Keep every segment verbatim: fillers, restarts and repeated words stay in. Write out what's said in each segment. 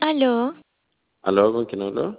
Aló, ¿Aló? ¿Con quién hablo?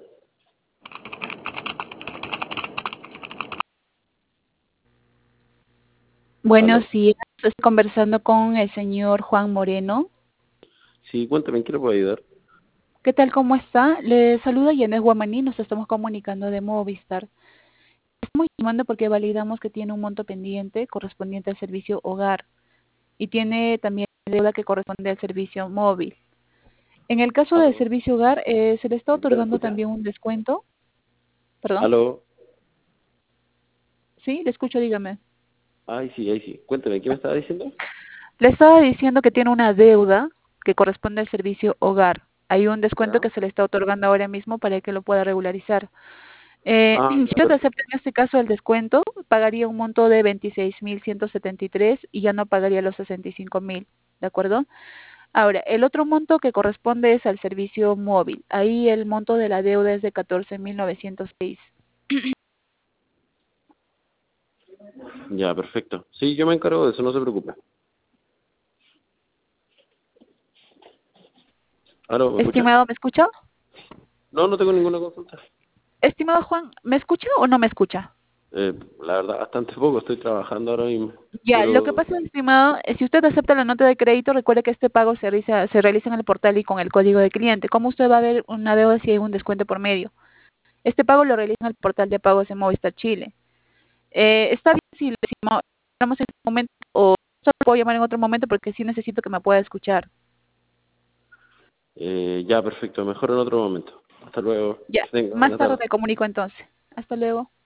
Buenos ¿Aló? días, estoy conversando con el señor Juan Moreno. Sí, cuéntame, ¿en qué le puedo ayudar? ¿Qué tal? ¿Cómo está? Le saluda Yanes Guamaní, nos estamos comunicando de Movistar. Estamos llamando porque validamos que tiene un monto pendiente correspondiente al servicio hogar y tiene también deuda que corresponde al servicio móvil. En el caso del ¿Aló? servicio hogar, eh, se le está ¿Me otorgando escucha? también un descuento. ¿Perdón? ¿Aló? Sí, le escucho, dígame. Ay, sí, ay, sí. Cuéntame, ¿qué me estaba diciendo? Le estaba diciendo que tiene una deuda que corresponde al servicio hogar. Hay un descuento ¿Ya? que se le está otorgando ahora mismo para que lo pueda regularizar. Eh, Ah, si ya, usted perfecto. acepta en este caso el descuento, pagaría un monto de veintiséis mil ciento setenta y tres y ya no pagaría los sesenta y cinco mil, ¿de acuerdo? Ahora, el otro monto que corresponde es al servicio móvil. Ahí el monto de la deuda es de catorce mil novecientos seis. Ya, perfecto. Sí, yo me encargo de eso, no se preocupe. ¿Aló? ¿Me escucha? Estimado, ¿me escucha? No, no tengo ninguna consulta. Estimado Juan, ¿me escucha o no me escucha? Eh, la verdad, bastante poco, estoy trabajando ahora mismo. Ya, lo que Pero, pasa, estimado, es si usted acepta la nota de crédito, recuerde que este pago se realiza, se realiza en el portal y con el código de cliente. ¿Cómo usted va a ver una deuda si hay un descuento por medio? Este pago lo realiza en el portal de pagos de Movistar Chile. Eh, está bien si le decimos hablamos en este momento o solo puedo llamar en otro momento porque sí necesito que me pueda escuchar. eh, ya, perfecto, mejor en otro momento. Hasta luego. Ya, Que tenga más buena tarde tarde. me comunico entonces. Hasta luego.